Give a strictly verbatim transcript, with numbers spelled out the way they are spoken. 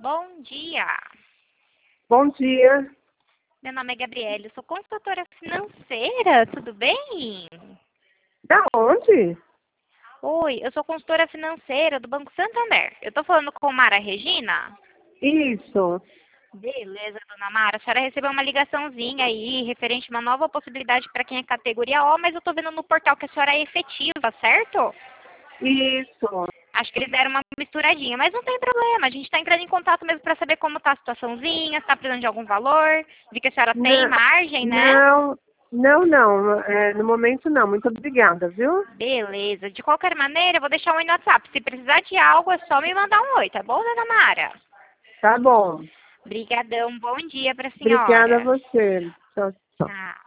Bom dia. Bom dia. Meu nome é Gabriele, eu sou consultora financeira, tudo bem? Da onde? Oi, eu sou consultora financeira do Banco Santander. Eu tô falando com Mara Regina? Isso. Beleza, dona Mara. A senhora recebeu uma ligaçãozinha aí, referente a uma nova possibilidade para quem é categoria O, mas eu tô vendo no portal que a senhora é efetiva, certo? Isso. Acho que eles deram uma misturadinha, mas não tem problema. A gente está entrando em contato mesmo para saber como está a situaçãozinha, se está precisando de algum valor. Vi que a senhora tem Não, margem, né? não, não, não. É, no momento não. Muito obrigada, viu? Beleza. De qualquer maneira, eu vou deixar um oi no WhatsApp. Se precisar de algo, é só me mandar um oi, tá bom, dona Mara? Tá bom. Obrigadão. Bom dia para a Obrigada a senhora. você. Tchau, tchau. Tchau.